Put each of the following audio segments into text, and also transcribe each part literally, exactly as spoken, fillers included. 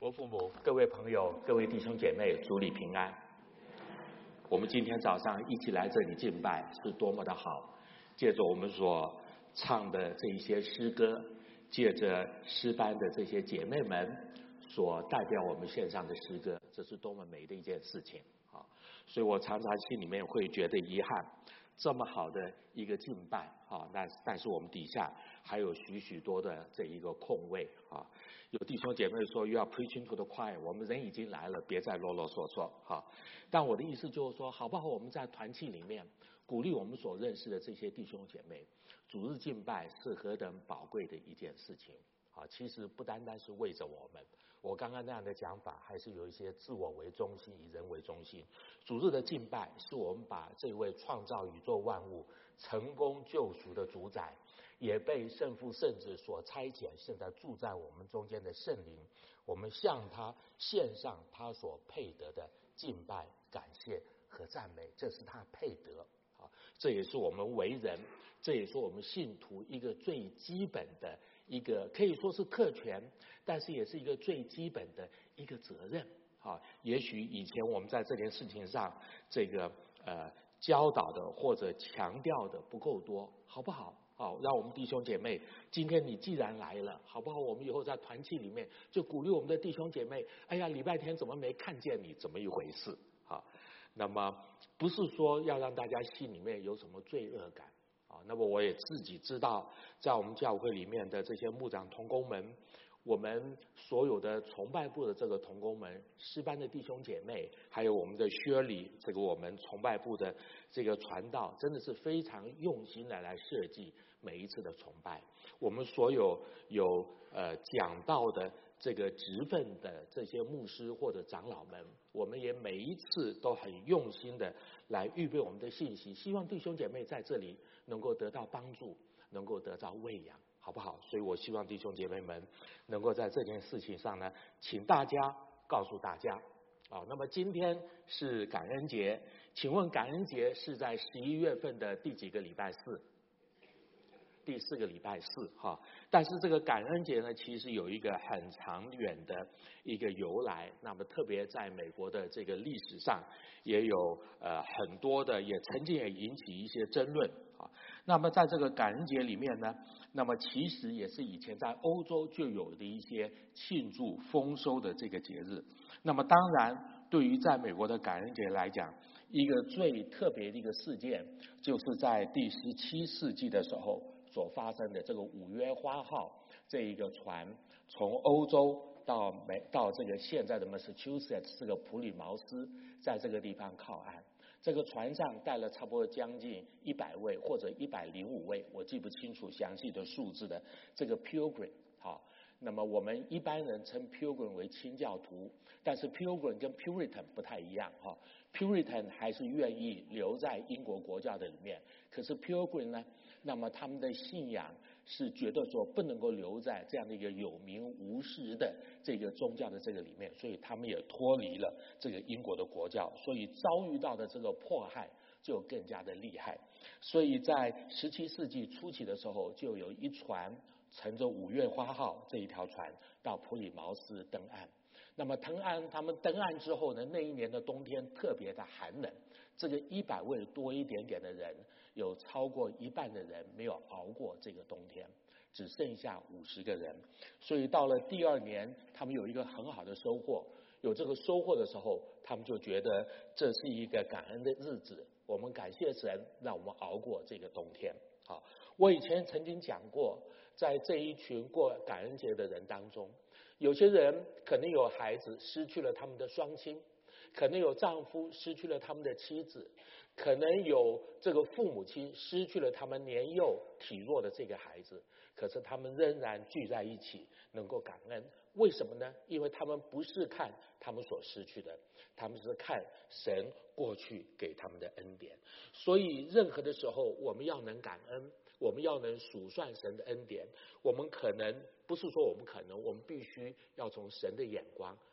佛父母、各位朋友、各位弟兄姐妹，主里平安。我们今天早上一起来这里敬拜，是多么的好！借着我们所唱的这一些诗歌，借着诗班的这些姐妹们所代表我们线上的诗歌，这是多么美的一件事情啊！所以我常常心里面会觉得遗憾，这么好的一个敬拜啊，但但是我们底下还有许许多的这一个空位啊。有弟兄姐妹说又要 preaching to the choir， 我们人已经来了，别再啰啰嗦嗦哈。但我的意思就是说，好不好？我们在团契里面鼓励我们所认识的这些弟兄姐妹，主日敬拜是何等宝贵的一件事情啊！其实不单单是为着我们，我刚刚那样的讲法还是有一些自我为中心，以人为中心。主日的敬拜是我们把这位创造宇宙万物、成功救赎的主宰，也被圣父圣子所差遣，现在住在我们中间的圣灵，我们向他献上他所配得的敬拜、感谢和赞美，这是他配得啊！这也是我们为人，这也是我们信徒一个最基本的一个，可以说是特权，但是也是一个最基本的一个责任啊！也许以前我们在这件事情上，这个呃教导的或者强调的不够多，好不好？好，让我们弟兄姐妹，今天你既然来了，好不好？我们以后在团契里面就鼓励我们的弟兄姐妹，哎呀，礼拜天怎么没看见你？怎么一回事？好，那么不是说要让大家心里面有什么罪恶感啊。那么我也自己知道，在我们教会里面的这些牧长同工们，我们所有的崇拜部的这个同工们、诗班的弟兄姐妹，还有我们的薛礼，这个我们崇拜部的这个传道，真的是非常用心的来设计每一次的崇拜。我们所有有呃讲道的这个职分的这些牧师或者长老们，我们也每一次都很用心的来预备我们的信息，希望弟兄姐妹在这里能够得到帮助，能够得到喂养，好不好？所以我希望弟兄姐妹们能够在这件事情上呢，请大家告诉大家啊。那么今天是感恩节，请问感恩节是在十一月份的第几个礼拜四？第四个礼拜四哈。但是这个感恩节呢，其实有一个很长远的一个由来。那么特别在美国的这个历史上，也有呃很多的，也曾经也引起一些争论啊。那么在这个感恩节里面呢，那么其实也是以前在欧洲就有的一些庆祝丰收的这个节日。那么当然，对于在美国的感恩节来讲，一个最特别的一个事件，就是在第十七世纪的时候所发生的这个五月花号这一个船从欧洲到美到这个现在的 Massachusetts 这个普里茅斯，在这个地方靠岸。这个船上带了差不多将近一百位或者一百零五位，我记不清楚详细的数字的这个 Pilgrim。好，那么我们一般人称 Pilgrim 为清教徒，但是 Pilgrim 跟 Puritan 不太一样哈。Puritan 还是愿意留在英国国教的里面，可是 Pilgrim 呢，那么他们的信仰是觉得说不能够留在这样的一个有名无实的这个宗教的这个里面，所以他们也脱离了这个英国的国教，所以遭遇到的这个迫害就更加的厉害。所以在十七世纪初期的时候，就有一船乘着五月花号这一条船到普里茅斯登岸。那么登岸，他们登岸之后呢，那一年的冬天特别的寒冷，这个一百位多一点点的人，有超过一半的人没有熬过这个冬天，只剩下五十个人。所以到了第二年，他们有一个很好的收获，有这个收获的时候，他们就觉得这是一个感恩的日子，我们感谢神让我们熬过这个冬天。好，我以前曾经讲过，在这一群过感恩节的人当中，有些人可能有孩子失去了他们的双亲，可能有丈夫失去了他们的妻子，可能有这个父母亲失去了他们年幼体弱的这个孩子，可是他们仍然聚在一起，能够感恩。为什么呢？因为他们不是看他们所失去的，他们是看神过去给他们的恩典。所以任何的时候，我们要能感恩，我们要能数算神的恩典。我们可能不是说我们可能，我们必须要从神的眼光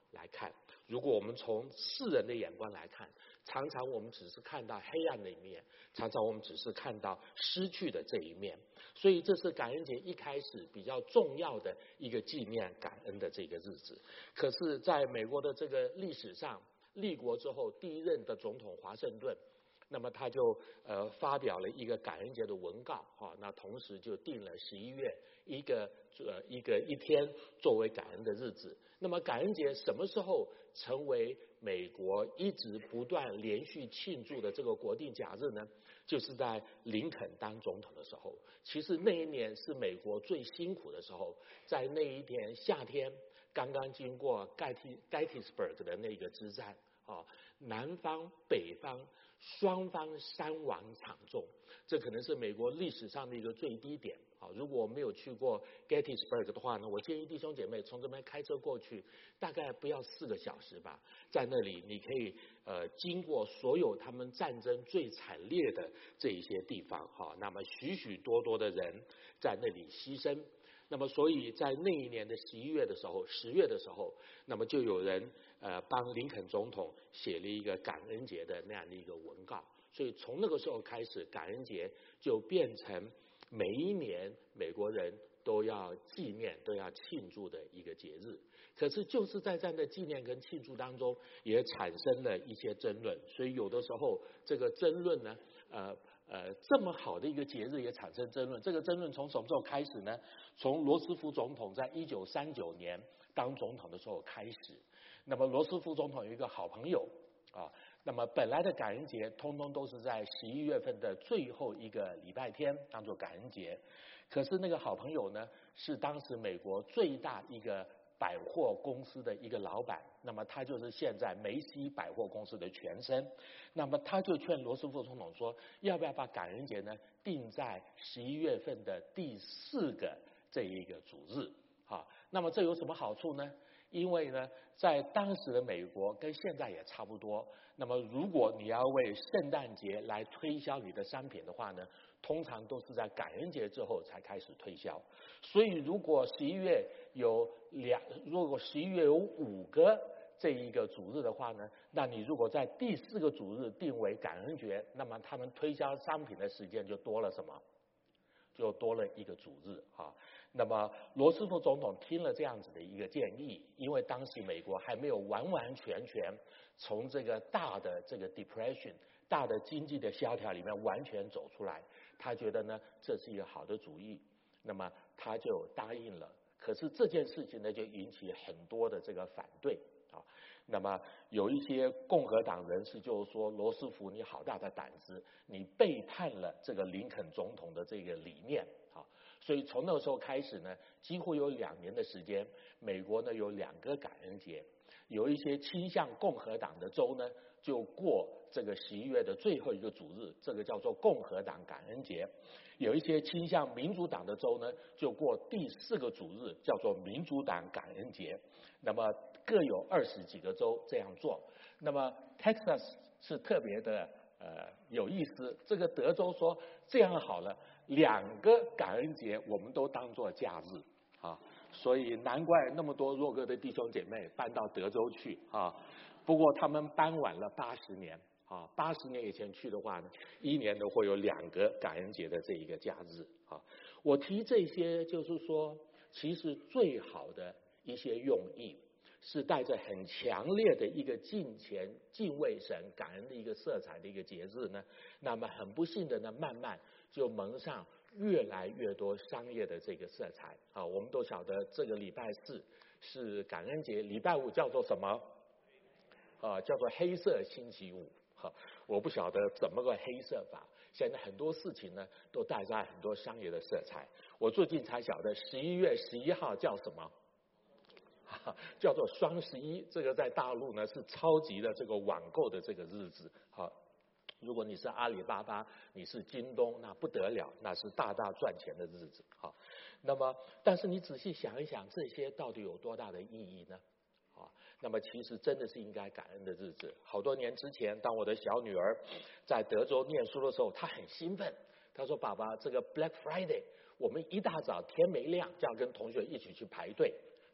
来看。如果我们从世人的眼光来看，常常我们只是看到黑暗的一面，常常我们只是看到失去的这一面。所以这是感恩节一开始比较重要的一个纪念感恩的这个日子。可是在美国的这个历史上，立国之后第一任的总统华盛顿，那么他就呃发表了一个感恩节的文告啊，那同时就定了十一月一个呃一个一天作为感恩的日子。那么感恩节什么时候成为美国一直不断连续庆祝的这个国定假日呢？就是在林肯当总统的时候。其实那一年是美国最辛苦的时候，在那一天夏天刚刚经过盖蒂盖蒂斯伯格的那个之战。啊，南方北方双方伤亡惨重，这可能是美国历史上的一个最低点。啊，如果我没有去过 Gettysburg 的话呢，我建议弟兄姐妹从这边开车过去，大概不要四个小时吧，在那里你可以呃经过所有他们战争最惨烈的这一些地方。哈，那么许许多多的人在那里牺牲。那么，所以在那一年的十一月的时候，十月的时候，那么就有人呃帮林肯总统写了一个感恩节的那样的一个文告。所以从那个时候开始，感恩节就变成每一年美国人都要纪念、都要庆祝的一个节日。可是就是在这样的纪念跟庆祝当中，也产生了一些争论。所以有的时候这个争论呢，呃。呃，这么好的一个节日也产生争论。这个争论从什么时候开始呢？从罗斯福总统在一九三九年当总统的时候开始。那么罗斯福总统有一个好朋友啊，那么本来的感恩节通通都是在十一月份的最后一个礼拜天当做感恩节。可是那个好朋友呢，是当时美国最大一个百货公司的一个老板，那么他就是现在梅西百货公司的全身。那么他就劝罗斯福总统说，要不要把感恩节呢定在十一月份的第四个这一个主日。好，那么这有什么好处呢？因为呢，在当时的美国跟现在也差不多。那么如果你要为圣诞节来推销你的商品的话呢，通常都是在感恩节之后才开始推销。所以如果十一月有两，如果十一月有五个这一个主日的话呢，那你如果在第四个主日定为感恩节，那么他们推销商品的时间就多了什么？就多了一个主日哈。那么罗斯福总统听了这样子的一个建议，因为当时美国还没有完完全全从这个大的这个 depression 大的经济的萧条里面完全走出来，他觉得呢这是一个好的主意，那么他就答应了。可是这件事情呢就引起很多的这个反对啊。那么有一些共和党人士就是说，罗斯福你好大的胆子，你背叛了这个林肯总统的这个理念啊。所以从那个时候开始呢，几乎有两年的时间，美国呢有两个感恩节。有一些倾向共和党的州呢，就过这个十一月的最后一个主日，这个叫做共和党感恩节。有一些倾向民主党的州呢，就过第四个主日，叫做民主党感恩节。那么各有二十几个州这样做。那么 Texas 是特别的呃有意思，这个德州说这样好了，两个感恩节我们都当作假日啊。所以难怪那么多弱哥的弟兄姐妹搬到德州去啊。不过他们搬晚了八十年啊，八十年以前去的话呢，一年都会有两个感恩节的这一个假日啊。我提这些就是说，其实最好的一些用意是带着很强烈的一个敬虔、敬畏神、感恩的一个色彩的一个节日呢，那么很不幸的呢，慢慢就蒙上越来越多商业的这个色彩啊。我们都晓得这个礼拜四是感恩节，礼拜五叫做什么？啊，叫做黑色星期五。哈，我不晓得怎么个黑色法。现在很多事情呢，都带着很多商业的色彩。我最近才晓得，十一月十一号叫什么？叫做双十一。这个在大陆呢是超级的这个网购的这个日子。好，如果你是阿里巴巴，你是京东，那不得了，那是大大赚钱的日子。好，那么但是你仔细想一想，这些到底有多大的意义呢？啊，那么其实真的是应该感恩的日子。好多年之前，当我的小女儿在德州念书的时候，她很兴奋，她说：“爸爸，这个 Black Friday， 我们一大早天没亮就要跟同学一起去排队。”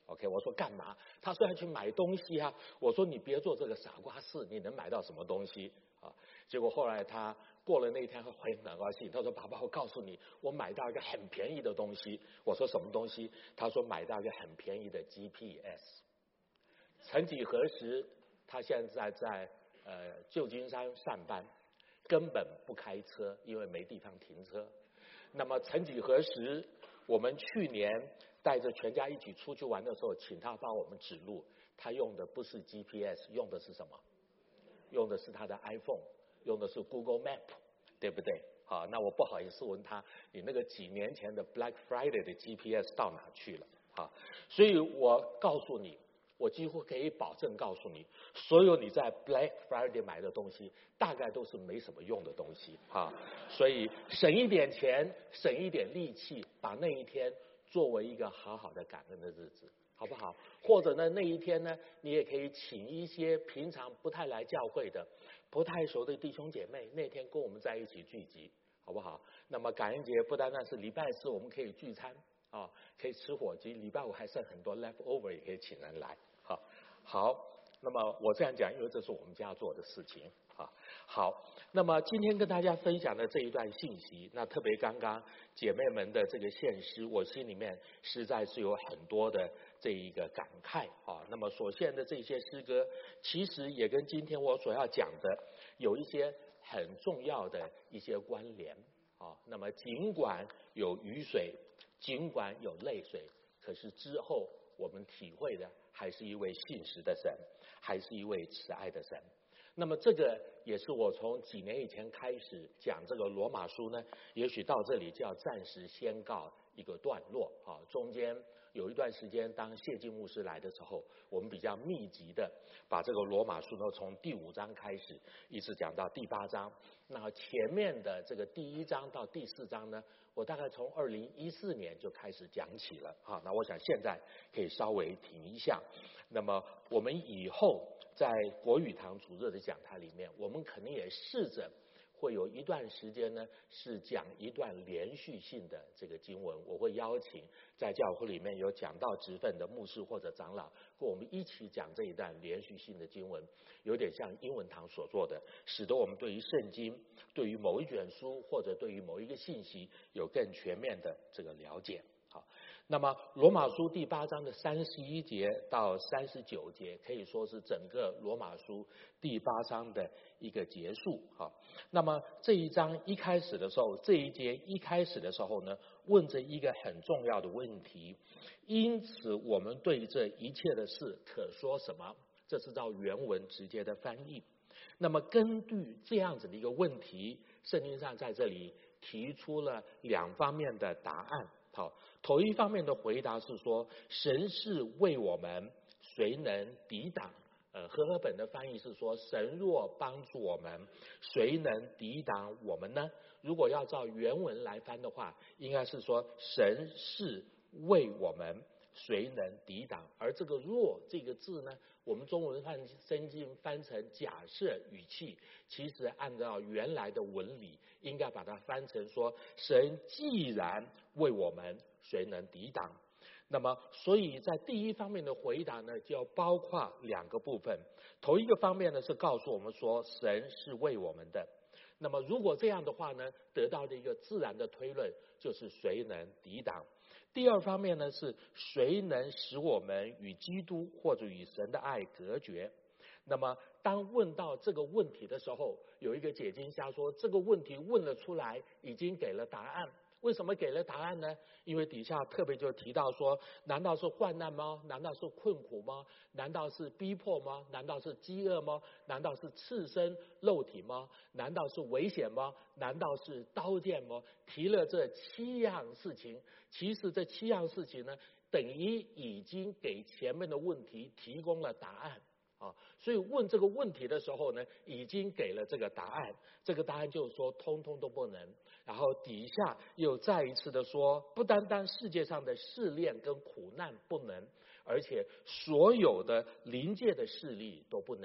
OK， 我说干嘛？他说要去买东西啊。我说你别做这个傻瓜事，你能买到什么东西啊？结果后来他过了那一天很很高兴，他说爸爸，我告诉你，我买到一个很便宜的东西。我说什么东西？他说买到一个很便宜的 G P S。曾几何时，他现在在呃旧金山上班，根本不开车，因为没地方停车。那么曾几何时，我们去年带着全家一起出去玩的时候，请他帮我们指路，他用的不是 G P S， 用的是什么？用的是他的 iPhone， 用的是 Google Map， 对不对？好，那我不好意思问他，你那个几年前的 Black Friday 的 G P S 到哪去了？好，所以我告诉你，我几乎可以保证告诉你，所有你在 Black Friday 买的东西，大概都是没什么用的东西啊。所以省一点钱，省一点力气，把那一天作为一个好好的感恩的日子，好不好？或者呢，那一天呢，你也可以请一些平常不太来教会的、不太熟的弟兄姐妹，那天跟我们在一起聚集，好不好？那么感恩节不单单是礼拜四我们可以聚餐啊，可以吃火鸡，礼拜五还剩很多 leftover 也可以请人来。好，好，那么我这样讲，因为这是我们家做的事情啊。好，那么今天跟大家分享的这一段信息，那特别刚刚姐妹们的这个献诗，我心里面实在是有很多的这一个感慨啊。那么所献的这些诗歌，其实也跟今天我所要讲的有一些很重要的一些关联啊。那么尽管有雨水，尽管有泪水，可是之后我们体会的还是一位信实的神，还是一位慈爱的神。那么这个也是我从几年以前开始讲这个罗马书呢，也许到这里就要暂时先告一个段落啊。中间有一段时间，当谢晋牧师来的时候，我们比较密集的把这个罗马书呢从第五章开始，一直讲到第八章。那前面的这个第一章到第四章呢，我大概从二零一四年就开始讲起了啊。那我想现在可以稍微停一下。那么我们以后在国语堂主日的讲台里面，我们可能也试着会有一段时间呢，是讲一段连续性的这个经文。我会邀请在教会里面有讲道职分的牧师或者长老，跟我们一起讲这一段连续性的经文，有点像英文堂所做的，使得我们对于圣经、对于某一卷书或者对于某一个信息有更全面的这个了解。好，那么罗马书第八章的三十一节到三十九节，可以说是整个罗马书第八章的一个结束。好，那么这一章一开始的时候，这一节一开始的时候呢，问着一个很重要的问题，因此我们对这一切的事可说什么？这是照原文直接的翻译。那么根据这样子的一个问题，圣经上在这里提出了两方面的答案。好，头一方面的回答是说，神是为我们，谁能抵挡？呃，和合本的翻译是说，神若帮助我们，谁能抵挡我们呢？如果要照原文来翻的话，应该是说，神是为我们，谁能抵挡？而这个若这个字呢，我们中文翻圣经翻成假设语气，其实按照原来的文理，应该把它翻成说，神既然为我们，谁能抵挡？那么所以在第一方面的回答呢，就要包括两个部分。头一个方面呢，是告诉我们说神是为我们的。那么如果这样的话呢，得到的一个自然的推论就是谁能抵挡。第二方面呢，是谁能使我们与基督或者与神的爱隔绝。那么当问到这个问题的时候，有一个解经家说，这个问题问了出来，已经给了答案。为什么给了答案呢？因为底下特别就提到说，难道是患难吗？难道是困苦吗？难道是逼迫吗？难道是饥饿吗？难道是赤身肉体吗？难道是危险吗？难道是刀剑吗？提了这七样事情，其实这七样事情呢，等于已经给前面的问题提供了答案。啊，所以问这个问题的时候呢，已经给了这个答案。这个答案就是说，通通都不能。然后底下又再一次的说，不单单世界上的试炼跟苦难不能，而且所有的临界的势力都不能。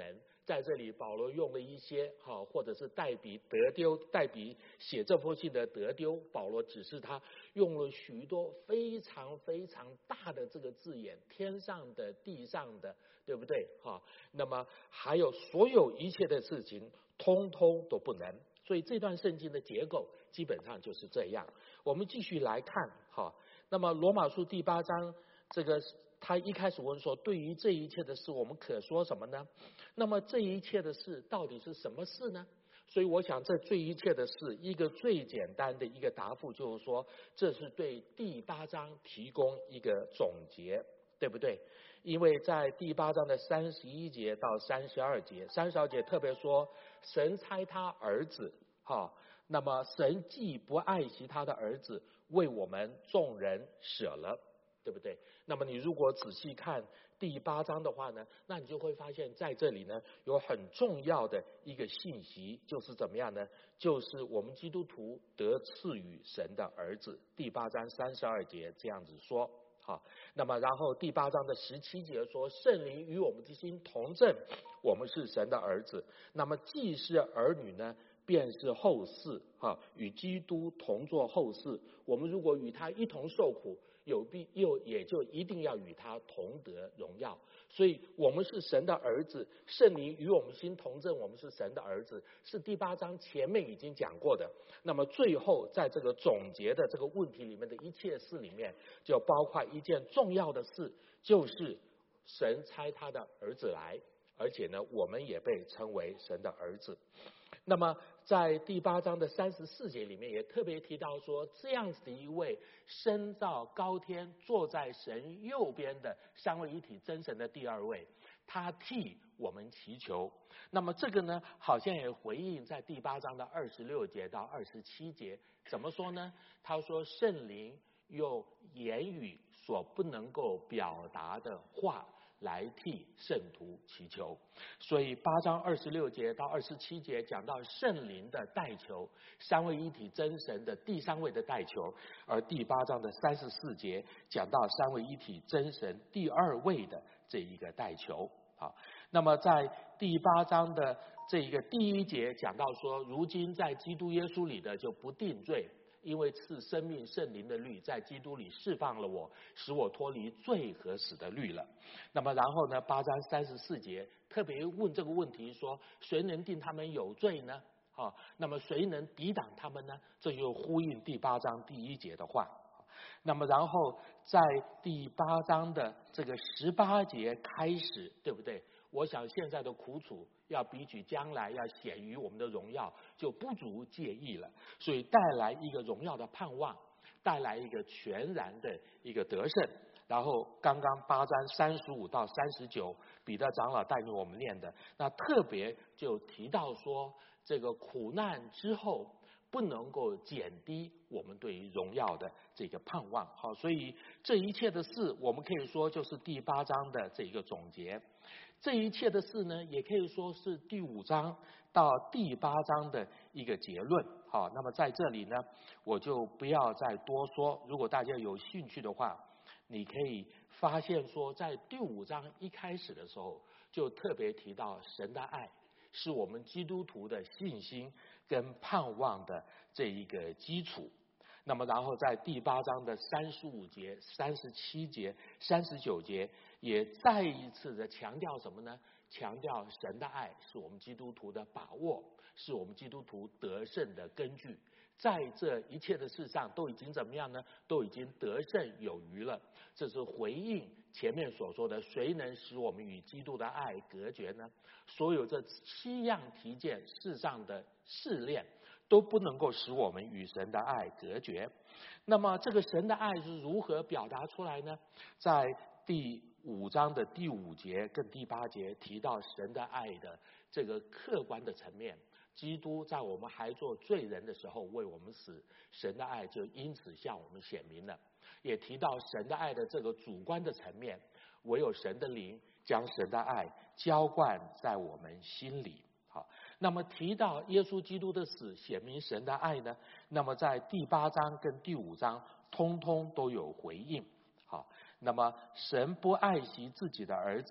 在这里保罗用了一些哈，或者是代笔得丢，代笔写这封信的得丢，保罗只是他用了许多非常非常大的这个字眼，天上的地上的，对不对哈？那么还有所有一切的事情通通都不能。所以这段圣经的结构基本上就是这样。我们继续来看哈，那么罗马书第八章这个他一开始问说，对于这一切的事我们可说什么呢？那么这一切的事到底是什么事呢？所以我想这这一切的事，一个最简单的一个答复就是说，这是对第八章提供一个总结，对不对？因为在第八章的三十一节到三十二节，三十二节特别说，神差他儿子，哈，那么神既不爱惜他的儿子，为我们众人舍了，对不对？那么你如果仔细看第八章的话呢，那你就会发现在这里呢有很重要的一个信息，就是怎么样呢？就是我们基督徒得赐予神的儿子。第八章三十二节这样子说。好，那么然后第八章的十七节说，圣灵与我们的心同证，我们是神的儿子。那么既是儿女呢，便是后嗣，哈，与基督同作后嗣。我们如果与他一同受苦，有必又也就一定要与他同得荣耀。所以我们是神的儿子，圣灵与我们心同证，我们是神的儿子，是第八章前面已经讲过的。那么最后在这个总结的这个问题里面的一切事里面，就包括一件重要的事，就是神差他的儿子来，而且呢我们也被称为神的儿子。那么在第八章的三十四节里面也特别提到说，这样子的一位升到高天坐在神右边的三位一体真神的第二位，他替我们祈求。那么这个呢好像也回应在第八章的二十六节到二十七节，怎么说呢？他说圣灵用言语所不能够表达的话来替圣徒祈求。所以八章二十六节到二十七节讲到圣灵的代求，三位一体真神的第三位的代求，而第八章的三十四节讲到三位一体真神第二位的这一个代求。好，那么在第八章的这一个第一节讲到说，如今在基督耶稣里的就不定罪，因为赐生命圣灵的律在基督里释放了我，使我脱离罪和死的律了。那么然后呢，八章三十四节特别问这个问题说，谁能定他们有罪呢？啊，那么谁能抵挡他们呢？这就呼应第八章第一节的话。那么然后在第八章的这个十八节开始，对不对？我想现在的苦楚要比起将来要显于我们的荣耀，就不足介意了。所以带来一个荣耀的盼望，带来一个全然的一个得胜。然后刚刚八章三十五到三十九，彼得长老带领我们念的，那特别就提到说，这个苦难之后不能够减低我们对于荣耀的这个盼望。好，所以这一切的事，我们可以说就是第八章的这一个总结。这一切的事呢，也可以说是第五章到第八章的一个结论。好，那么在这里呢，我就不要再多说。如果大家有兴趣的话，你可以发现说，在第五章一开始的时候，就特别提到神的爱是我们基督徒的信心跟盼望的这一个基础。那么然后在第八章的三十五节、三十七节、三十九节也再一次的强调什么呢？强调神的爱是我们基督徒的把握，是我们基督徒得胜的根据。在这一切的事上都已经怎么样呢？都已经得胜有余了。这是回应前面所说的，谁能使我们与基督的爱隔绝呢？所有这七样提件世上的试炼都不能够使我们与神的爱隔绝。那么这个神的爱是如何表达出来呢？在第五章的第五节跟第八节提到神的爱的这个客观的层面，基督在我们还做罪人的时候为我们死，神的爱就因此向我们显明了。也提到神的爱的这个主观的层面，唯有神的灵将神的爱浇灌在我们心里。好，那么提到耶稣基督的死显明神的爱呢，那么在第八章跟第五章通通都有回应。好，那么神不爱惜自己的儿子，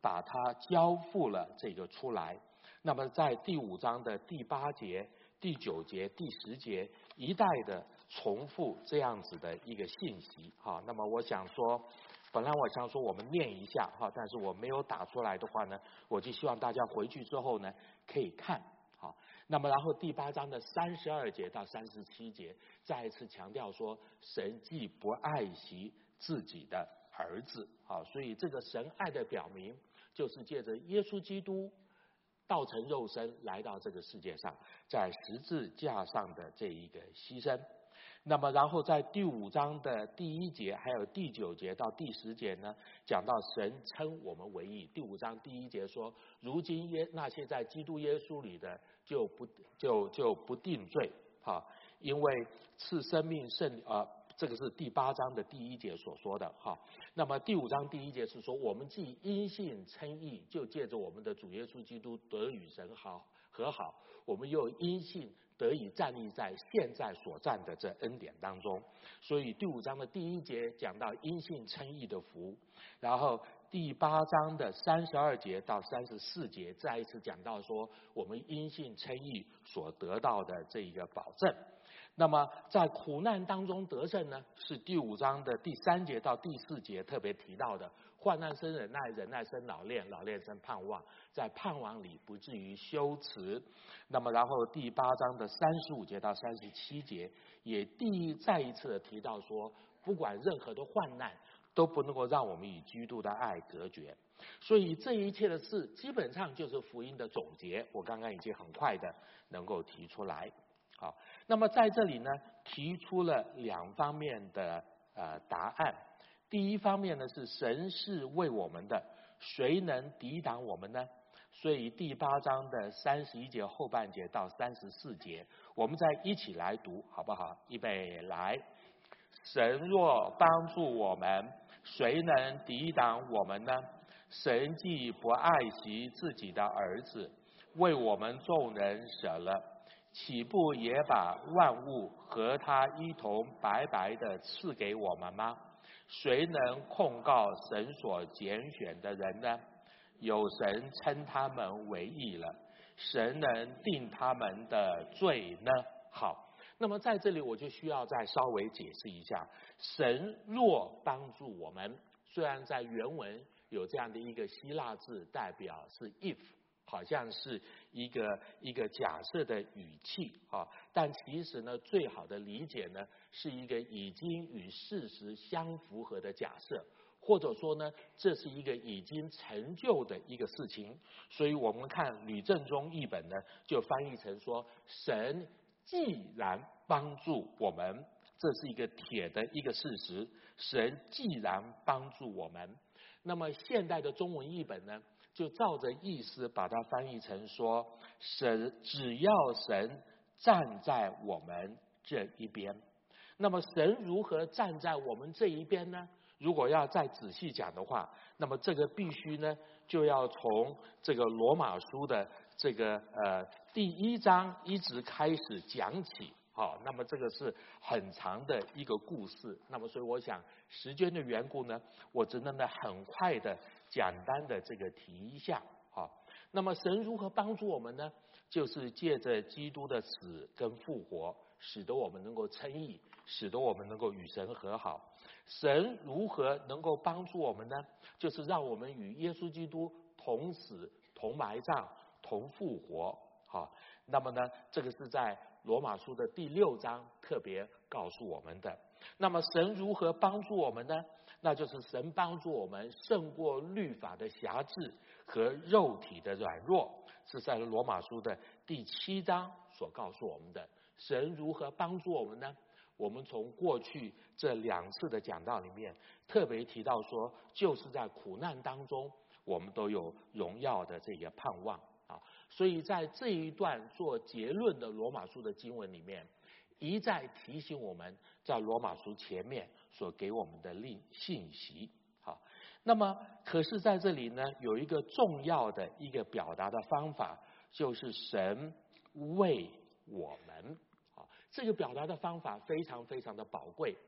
把它交付了这个出来。那么在第五章的第八节、第九节、第十节一再的重复这样子的一个信息。好，那么我想说，本来我想说我们念一下哈，但是我没有打出来的话呢，我就希望大家回去之后呢可以看。好，那么然后第八章的三十二节到三十七节再一次强调说，神既不爱惜自己的儿子。好，所以这个神爱的表明就是借着耶稣基督道成肉身来到这个世界上，在十字架上的这一个牺牲。那么然后在第五章的第一节还有第九节到第十节呢，讲到神称我们为义。第五章第一节说，如今耶那些在基督耶稣里的就不就就不定罪，哈，因为赐生命圣啊。这个是第八章的第一节所说的哈。那么第五章第一节是说，我们既因信称义，就借着我们的主耶稣基督得与神好和好，我们又因信得以站立在现在所站的这恩典当中。所以第五章的第一节讲到因信称义的福，然后第八章的三十二节到三十四节再一次讲到说，我们因信称义所得到的这一个保证。那么在苦难当中得胜呢，是第五章的第三节到第四节特别提到的。患难生忍耐，忍耐生老练，老练生盼望，在盼望里不至于羞耻。那么然后第八章的三十五节到三十七节也第一再一次的提到说，不管任何的患难都不能够让我们与基督的爱隔绝。所以这一切的事基本上就是福音的总结，我刚刚已经很快的能够提出来。好，那么在这里呢，提出了两方面的呃答案。第一方面呢是神是为我们的，谁能抵挡我们呢？所以第八章的三十一节后半节到三十四节，我们再一起来读好不好？预备来。神若帮助我们，谁能抵挡我们呢？神既不爱惜自己的儿子，为我们众人舍了，岂不也把万物和他一同白白的赐给我们吗？谁能控告神所拣选的人呢？有神称他们为义了，神能定他们的罪呢？好，那么在这里我就需要再稍微解释一下，神若帮助我们，虽然在原文有这样的一个希腊字代表是 if，好像是一个一个假设的语气啊，但其实呢，最好的理解呢，是一个已经与事实相符合的假设，或者说呢，这是一个已经成就的一个事情。所以我们看吕正中译本呢，就翻译成说，神既然帮助我们，这是一个铁的一个事实，神既然帮助我们。那么现代的中文译本呢，就照着意思把它翻译成说，神只要神站在我们这一边。那么神如何站在我们这一边呢？如果要再仔细讲的话，那么这个必须呢就要从这个罗马书的这个呃第一章一直开始讲起。好，那么这个是很长的一个故事，那么所以我想时间的缘故呢，我只能呢很快的简单的这个提一下。好，那么神如何帮助我们呢？就是借着基督的死跟复活，使得我们能够称义，使得我们能够与神和好。神如何能够帮助我们呢？就是让我们与耶稣基督同死、同埋葬、同复活。好，那么呢，这个是在罗马书的第六章特别告诉我们的。那么神如何帮助我们呢？那就是神帮助我们胜过律法的辖制和肉体的软弱，是在罗马书的第七章所告诉我们的。神如何帮助我们呢？我们从过去这两次的讲道里面特别提到说，就是在苦难当中我们都有荣耀的这个盼望啊。所以在这一段做结论的罗马书的经文里面，一再提醒我们在罗马书前面所给我们的信息。好，那么可是在这里呢，有一个重要的一个表达的方法，就是神为我们。好，这个表达的方法非常非常的宝贵。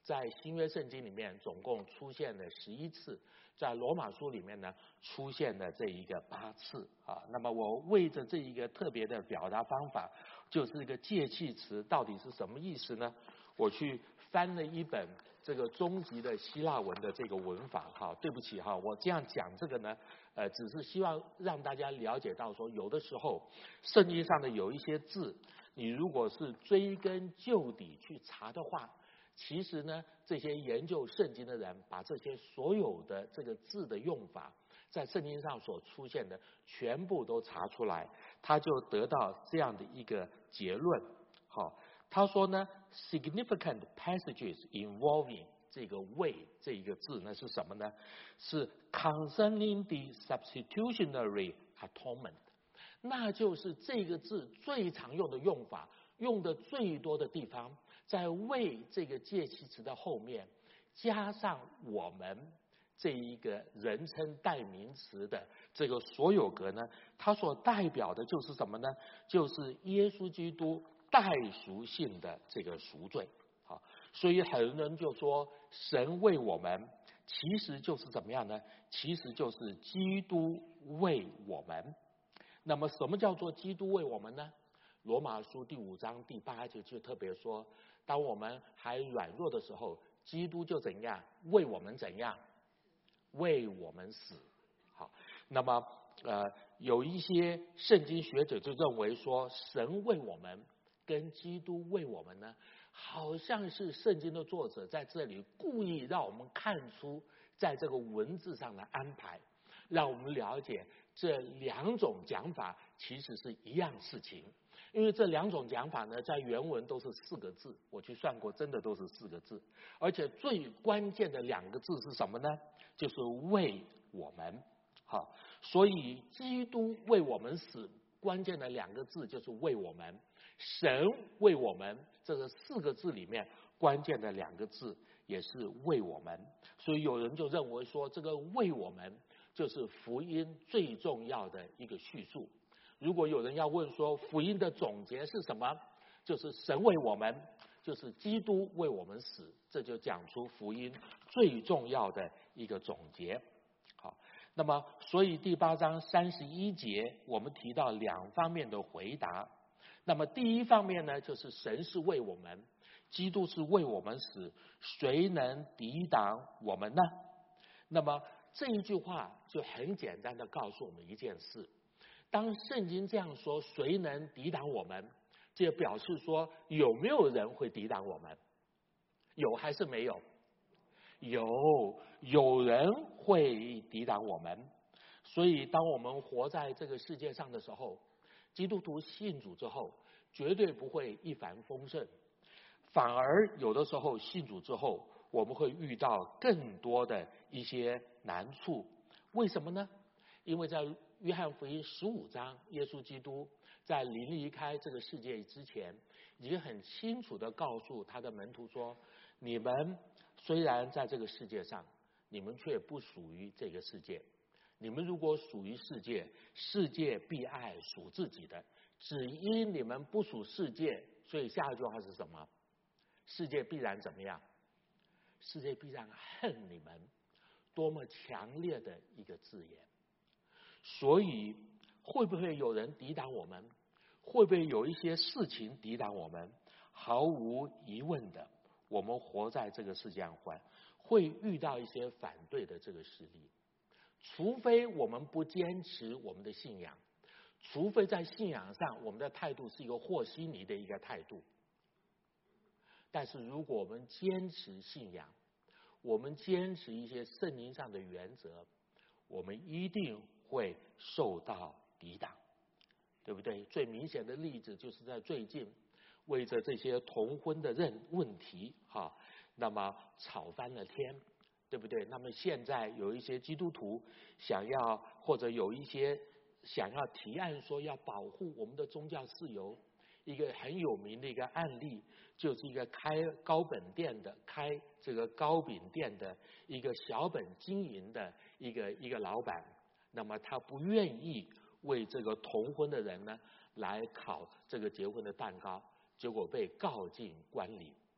在新约圣经里面总共出现了十一次，在罗马书里面呢出现了这一个八次啊。那么我为着这一个特别的表达方法，就是一个介系词到底是什么意思呢？我去翻了一本这个终极的希腊文的这个文法哈，对不起哈，我这样讲这个呢，呃，只是希望让大家了解到说，有的时候圣经上的有一些字，你如果是追根究底去查的话，其实呢，这些研究圣经的人把这些所有的这个字的用法，在圣经上所出现的全部都查出来，他就得到这样的一个结论。好，他说呢 ，significant passages involving 这个 way 这一个字呢是什么呢？是 concerning the substitutionary atonement， 那就是这个字最常用的用法，用的最多的地方。在为这个介系词的后面加上我们这一个人称代名词的这个所有格呢，它所代表的就是什么呢？就是耶稣基督代赎性的这个赎罪。好，所以很多人就说神为我们，其实就是怎么样呢？其实就是基督为我们。那么什么叫做基督为我们呢？罗马书第五章第八节就特别说，当我们还软弱的时候，基督就怎样为我们怎样为我们死。好，那么呃有一些圣经学者就认为说，神为我们跟基督为我们呢，好像是圣经的作者在这里故意让我们看出在这个文字上的安排，让我们了解这两种讲法其实是一样事情。因为这两种讲法呢，在原文都是四个字，我去算过，真的都是四个字。而且最关键的两个字是什么呢？就是为我们。好，所以基督为我们死，关键的两个字就是为我们。神为我们，这个四个字里面关键的两个字也是为我们。所以有人就认为说，这个为我们就是福音最重要的一个叙述。如果有人要问说福音的总结是什么，就是神为我们，就是基督为我们死，这就讲出福音最重要的一个总结。好，那么所以第八章三十一节我们提到两方面的回答。那么第一方面呢，就是神是为我们，基督是为我们死，谁能抵挡我们呢？那么这一句话就很简单的告诉我们一件事，当圣经这样说，谁能抵挡我们，这表示说有没有人会抵挡我们？有还是没有？有，有人会抵挡我们。所以当我们活在这个世界上的时候，基督徒信主之后绝对不会一帆风顺，反而有的时候信主之后我们会遇到更多的一些难处。为什么呢？因为在约翰福音十五章，耶稣基督在临离开这个世界之前，已经很清楚地告诉他的门徒说，你们虽然在这个世界上，你们却不属于这个世界。你们如果属于世界，世界必爱属自己的，只因你们不属世界，所以下一句话是什么？世界必然怎么样？世界必然恨你们。多么强烈的一个字眼。所以会不会有人抵挡我们？会不会有一些事情抵挡我们？毫无疑问的，我们活在这个世界上会遇到一些反对的这个势力，除非我们不坚持我们的信仰，除非在信仰上我们的态度是一个和稀泥的一个态度。但是如果我们坚持信仰，我们坚持一些圣经上的原则，我们一定会受到抵挡，对不对？最明显的例子就是在最近为着这些同婚的问问题哈，那么吵翻了天，对不对？那么现在有一些基督徒想要，或者有一些想要提案说要保护我们的宗教自由。一个很有名的一个案例，就是一个开糕本店的，开这个糕饼店的一个小本经营的一个一个老板，那么他不愿意为这个同婚的人呢来烤这个结婚的蛋糕，结果被告进官里。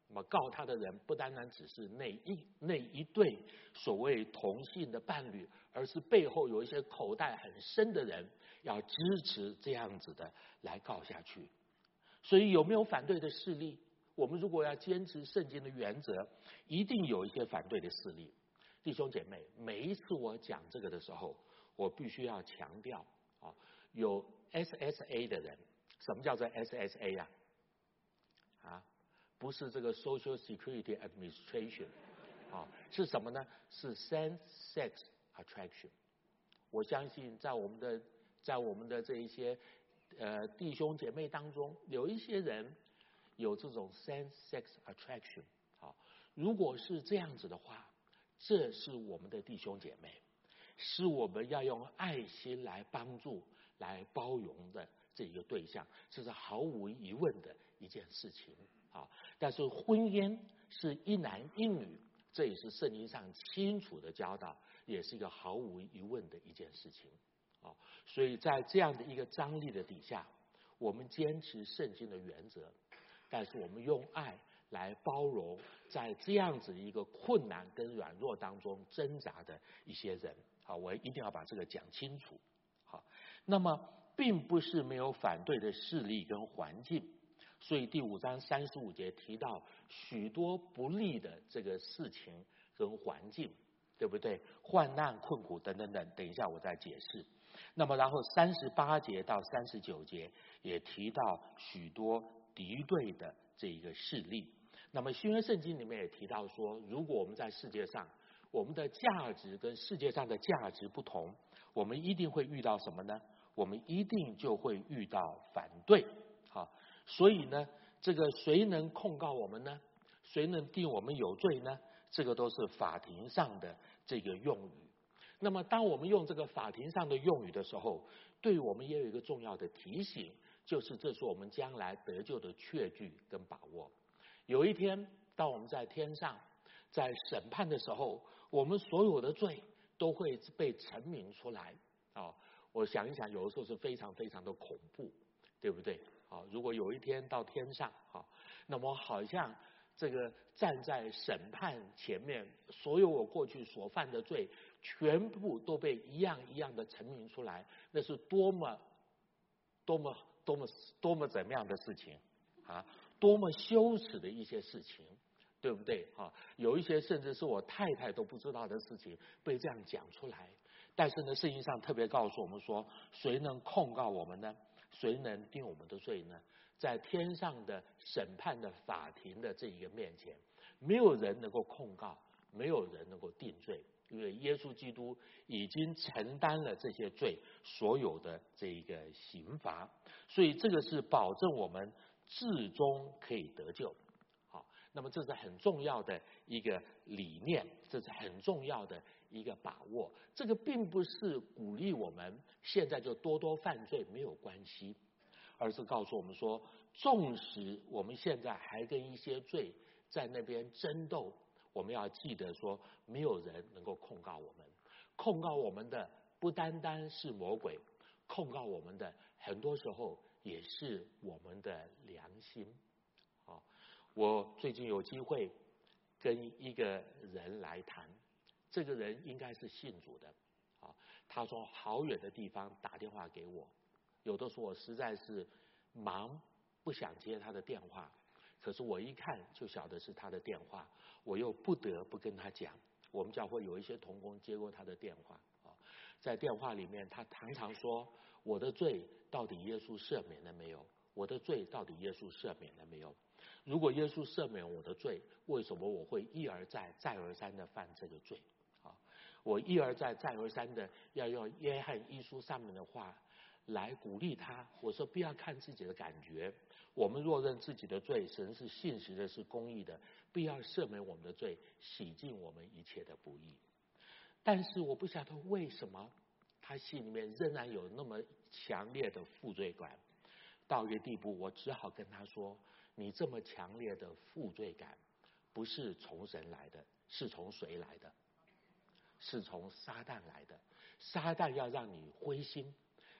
那么告他的人不单单只是那一那一对所谓同性的伴侣，而是背后有一些口袋很深的人要支持这样子的来告下去。所以有没有反对的势力？我们如果要坚持圣经的原则，一定有一些反对的势力。弟兄姐妹，每一次我讲这个的时候，我必须要强调啊，有 S S A 的人。什么叫做 S S A 啊？啊，不是这个 Social Security Administration 啊，是什么呢？是 Same-Sex Attraction。我相信在我们的在我们的这一些呃弟兄姐妹当中，有一些人有这种 Same-Sex Attraction。好，如果是这样子的话，这是我们的弟兄姐妹，是我们要用爱心来帮助、来包容的这一个对象，这是毫无疑问的一件事情啊。但是婚姻是一男一女，这也是圣经上清楚的教导，也是一个毫无疑问的一件事情啊。所以在这样的一个张力的底下，我们坚持圣经的原则，但是我们用爱来包容在这样子一个困难跟软弱当中挣扎的一些人。好，我一定要把这个讲清楚。好，那么并不是没有反对的势力跟环境，所以第五章三十五节提到许多不利的这个事情跟环境，对不对？患难、困苦等等等，等一下我再解释。那么然后三十八节到三十九节也提到许多敌对的这一个势力。那么新约圣经里面也提到说，如果我们在世界上，我们的价值跟世界上的价值不同，我们一定会遇到什么呢？我们一定就会遇到反对。好，所以呢，这个谁能控告我们呢？谁能定我们有罪呢？这个都是法庭上的这个用语。那么当我们用这个法庭上的用语的时候，对我们也有一个重要的提醒，就是这是我们将来得救的确据跟把握。有一天当我们在天上在审判的时候，我们所有的罪都会被陈明出来啊！我想一想，有的时候是非常非常的恐怖，对不对？啊，如果有一天到天上啊，那么好像这个站在审判前面，所有我过去所犯的罪，全部都被一样一样的陈明出来，那是多么多么多么多么怎么样的事情啊！多么羞耻的一些事情。对不对啊？有一些甚至是我太太都不知道的事情被这样讲出来，但是呢，圣经上特别告诉我们说，谁能控告我们呢？谁能定我们的罪呢？在天上的审判的法庭的这一个面前，没有人能够控告，没有人能够定罪，因为耶稣基督已经承担了这些罪所有的这一个刑罚，所以这个是保证我们至终可以得救。那么这是很重要的一个理念，这是很重要的一个把握。这个并不是鼓励我们现在就多多犯罪，没有关系，而是告诉我们说，纵使我们现在还跟一些罪在那边争斗，我们要记得说，没有人能够控告我们。控告我们的不单单是魔鬼，控告我们的很多时候也是我们的良心。啊，我最近有机会跟一个人来谈，这个人应该是信主的啊，他从好远的地方打电话给我，有的时候我实在是忙不想接他的电话，可是我一看就晓得是他的电话，我又不得不跟他讲。我们教会有一些同工接过他的电话啊，在电话里面他常常说，我的罪到底耶稣赦免了没有？我的罪到底耶稣赦免了没有？如果耶稣赦免我的罪，为什么我会一而再再而三的犯这个罪啊？我一而再再而三的要用约翰一书上面的话来鼓励他，我说不要看自己的感觉，我们若认自己的罪，神是信实的，是公义的，必要赦免我们的罪，洗净我们一切的不义。但是我不晓得为什么他心里面仍然有那么强烈的负罪感，到一个地步，我只好跟他说，你这么强烈的负罪感不是从神来的，是从谁来的？是从撒旦来的。撒旦要让你灰心，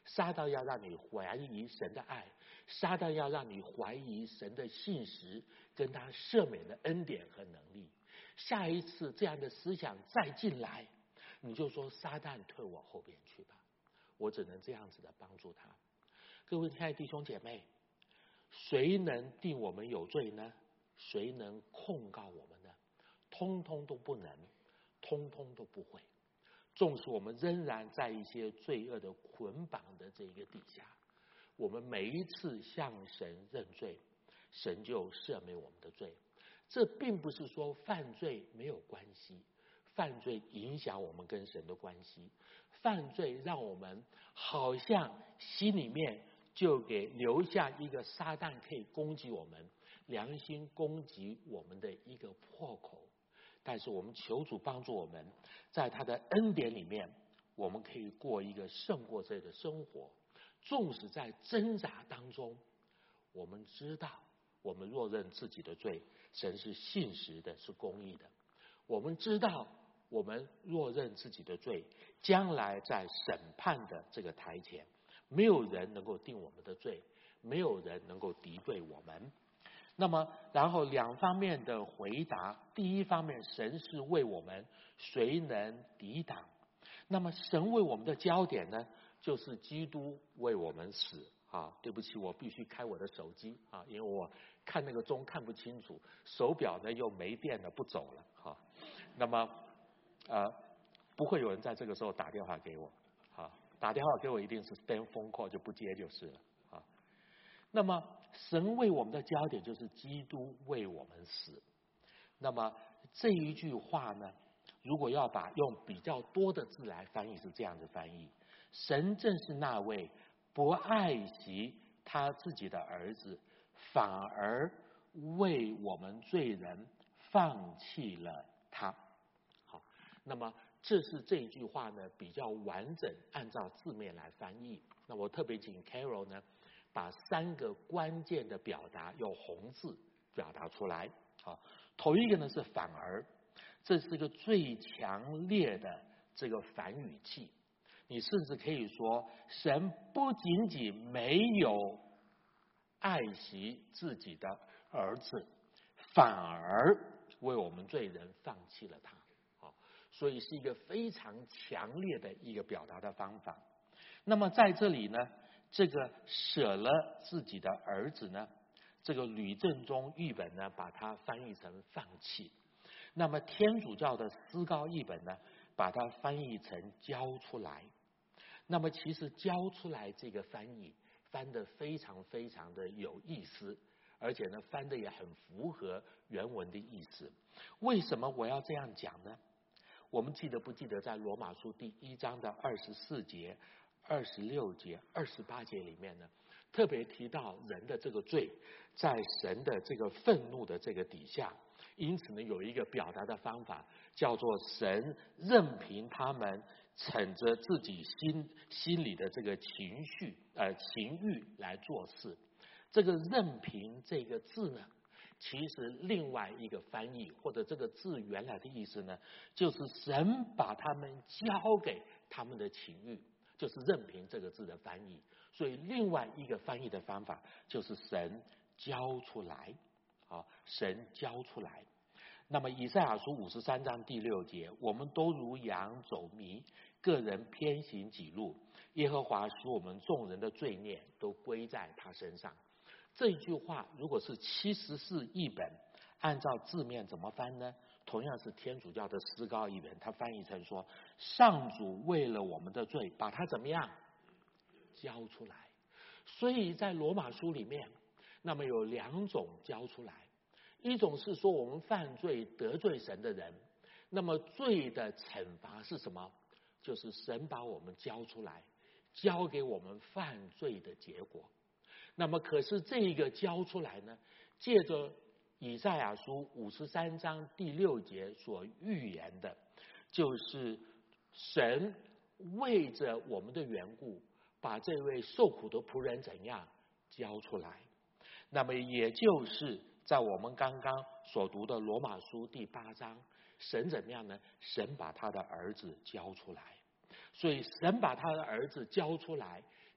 撒旦要让你怀疑神的爱，撒旦要让你怀疑神的信实跟他赦免的恩典和能力。下一次这样的思想再进来，你就说撒旦退我后边去吧，我只能这样子的帮助他。各位亲爱的弟兄姐妹，谁能定我们有罪呢？谁能控告我们呢？通通都不能，通通都不会。纵使我们仍然在一些罪恶的捆绑的这个底下，我们每一次向神认罪，神就赦免我们的罪。这并不是说犯罪没有关系，犯罪影响我们跟神的关系，犯罪让我们好像心里面就给留下一个撒旦可以攻击我们，良心攻击我们的一个破口。但是我们求主帮助我们，在他的恩典里面，我们可以过一个胜过罪的生活。纵使在挣扎当中，我们知道我们若认自己的罪，神是信实的，是公义的。我们知道我们若认自己的罪，将来在审判的这个台前，没有人能够定我们的罪，没有人能够敌对我们。那么然后两方面的回答，第一方面，神是为我们，谁能抵挡？那么神为我们的焦点呢，就是基督为我们死啊！对不起，我必须开我的手机啊，因为我看那个钟看不清楚，手表呢又没电了，不走了哈、啊。那么呃，不会有人在这个时候打电话给我啊，打电话给我一定是 spam phone call， 就不接就是了啊。那么神为我们的焦点就是基督为我们死。那么这一句话呢，如果要把用比较多的字来翻译，是这样的翻译：神正是那位不爱惜他自己的儿子，反而为我们罪人放弃了他。好，那么这是这一句话呢比较完整，按照字面来翻译。那我特别请 Carol 呢把三个关键的表达用红字表达出来。好，头一个呢是反而，这是一个最强烈的这个反语气。你甚至可以说，神不仅仅没有爱惜自己的儿子，反而为我们罪人放弃了他。好，所以是一个非常强烈的一个表达的方法。那么在这里呢，这个舍了自己的儿子呢，这个吕正中译本呢把它翻译成放弃，那么天主教的思高译本呢把它翻译成交出来。那么其实交出来这个翻译翻得非常非常的有意思，而且呢翻得也很符合原文的意思。为什么我要这样讲呢？我们记得不记得在罗马书第一章的二十四节、二十六节、二十八节里面呢，特别提到人的这个罪在神的这个愤怒的这个底下，因此呢有一个表达的方法叫做神任凭他们逞着自己心心里的这个情绪呃情欲来做事。这个任凭这个字呢，其实另外一个翻译或者这个字原来的意思呢，就是神把他们交给他们的情欲，就是任凭这个字的翻译。所以另外一个翻译的方法就是神交出来，啊，神交出来。那么以赛亚书五十三章第六节，我们都如羊走迷，个人偏行己路，耶和华使我们众人的罪孽都归在他身上。这一句话如果是七十四译本，按照字面怎么翻呢？同样是天主教的思高译本，它翻译成说，上主为了我们的罪把它怎么样交出来。所以在罗马书里面，那么有两种交出来，一种是说我们犯罪得罪神的人，那么罪的惩罚是什么？就是神把我们交出来，交给我们犯罪的结果。那么可是这一个交出来呢，借着以赛亚书五十三章第六节所预言的，就是神为着我们的缘故，把这位受苦的仆人怎样交出来。那么也就是在我们刚刚所读的罗马书第八章，神怎么样呢？神把他的儿子交出来。所以神把他的儿子交出来，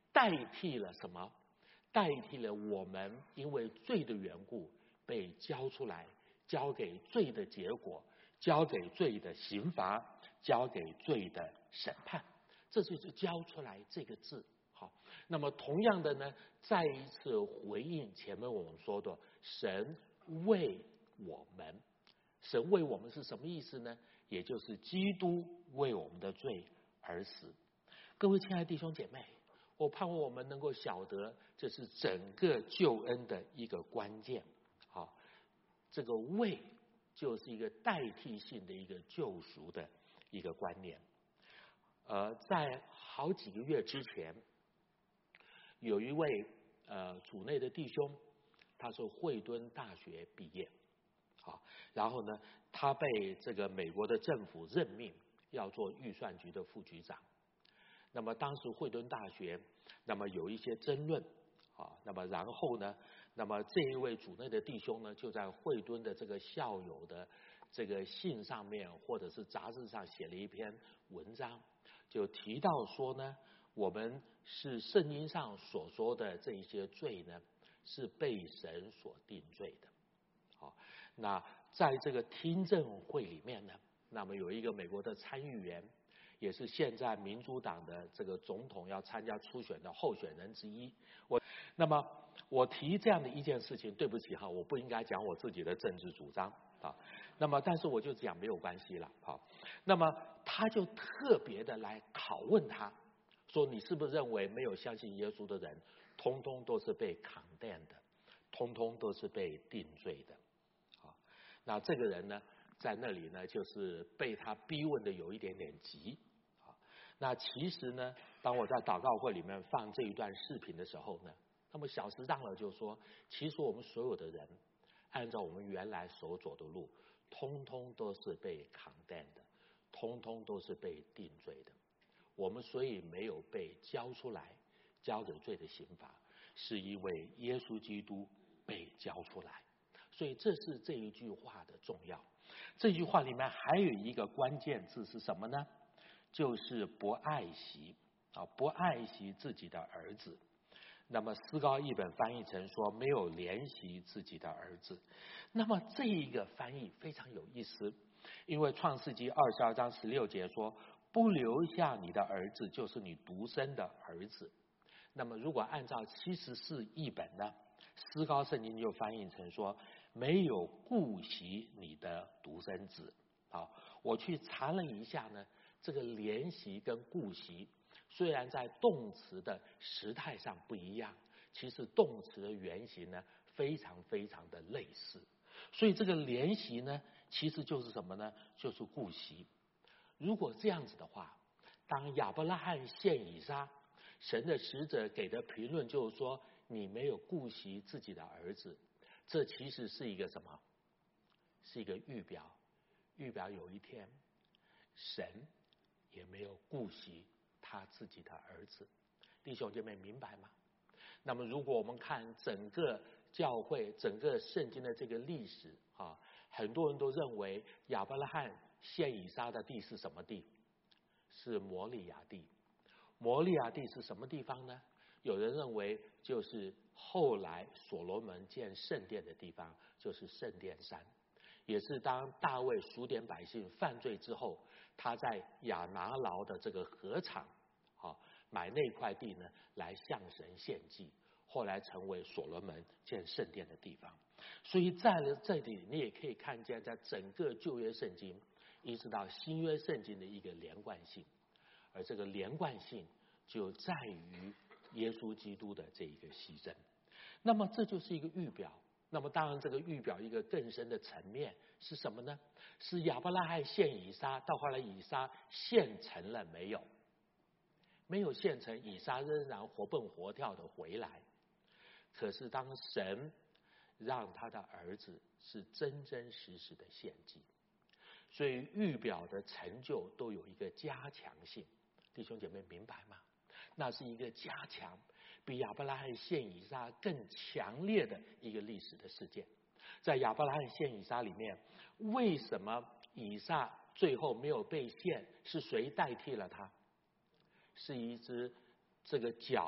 代替了什么？代替了我们因为罪的缘故被交出来，交给罪的结果，交给罪的刑罚，交给罪的审判。这就是交出来这个字。好，那么同样的呢，再一次回应前面我们说的，神为我们，神为我们是什么意思呢？也就是基督为我们的罪而死。各位亲爱的弟兄姐妹，我盼望我们能够晓得，这是整个救恩的一个关键。好，这个为就是一个代替性的一个救赎的一个观念。呃，在好几个月之前，有一位呃主内的弟兄，他是惠敦大学毕业，好，然后呢，他被这个美国的政府任命要做预算局的副局长。那么当时惠敦大学，那么有一些争论，啊，那么然后呢，那么这一位主内的弟兄呢，就在惠敦的这个校友的这个信上面，或者是杂志上写了一篇文章，就提到说呢，我们是圣经上所说的这一些罪呢，是被神所定罪的。好，那在这个听证会里面呢，那么有一个美国的参议员，也是现在民主党的这个总统要参加初选的候选人之一。我那么我提这样的一件事情，对不起哈，我不应该讲我自己的政治主张啊。那么但是我就讲没有关系了，好。那么他就特别的来拷问他，说你是不是认为没有相信耶稣的人，通通都是被 condemn 的，通通都是被定罪的？好，那这个人呢，在那里呢，就是被他逼问的有一点点急。那其实呢，当我在祷告会里面放这一段视频的时候呢，那么小石长老就说，其实我们所有的人，按照我们原来所走的路，通通都是被 condemn 的，通通都是被定罪的。我们所以没有被交出来，交给罪的刑罚，是因为耶稣基督被交出来。所以这是这一句话的重要。这句话里面还有一个关键字是什么呢？就是不爱惜啊，不爱惜自己的儿子。那么思高译本翻译成说没有怜惜自己的儿子。那么这一个翻译非常有意思，因为创世纪二十二章十六节说，不留下你的儿子，就是你独生的儿子。那么如果按照七十四译本呢，思高圣经就翻译成说，没有顾惜你的独生子。好，我去查了一下呢，这个怜惜跟顾惜虽然在动词的时态上不一样，其实动词的原型呢非常非常的类似。所以这个怜惜呢，其实就是什么呢？就是顾惜。如果这样子的话，当亚伯拉罕献以撒，神的使者给的评论就是说，你没有顾惜自己的儿子，这其实是一个什么？是一个预表，预表有一天神也没有顾惜他自己的儿子。弟兄姐妹明白吗？那么如果我们看整个教会整个圣经的这个历史啊，很多人都认为亚伯拉罕献以撒的地是什么地？是摩利亚地。摩利亚地是什么地方呢？有人认为就是后来所罗门建圣殿的地方，就是圣殿山，也是当大卫数点百姓犯罪之后，他在亚拿劳的这个禾场啊，买那块地呢来向神献祭，后来成为所罗门建圣殿的地方。所以在这里你也可以看见，在整个旧约圣经一直到新约圣经的一个连贯性，而这个连贯性就在于耶稣基督的这一个牺牲。那么这就是一个预表。那么当然这个预表一个更深的层面是什么呢？是亚伯拉罕献以撒，到后来以撒献成了没有？没有献成，以撒仍然活蹦活跳的回来。可是当神让他的儿子是真真实实的献祭，所以预表的成就都有一个加强性。弟兄姐妹明白吗？那是一个加强，比亚伯拉罕献以撒更强烈的一个历史的事件。在亚伯拉罕献以撒里面，为什么以撒最后没有被献？是谁代替了他？是一只这个脚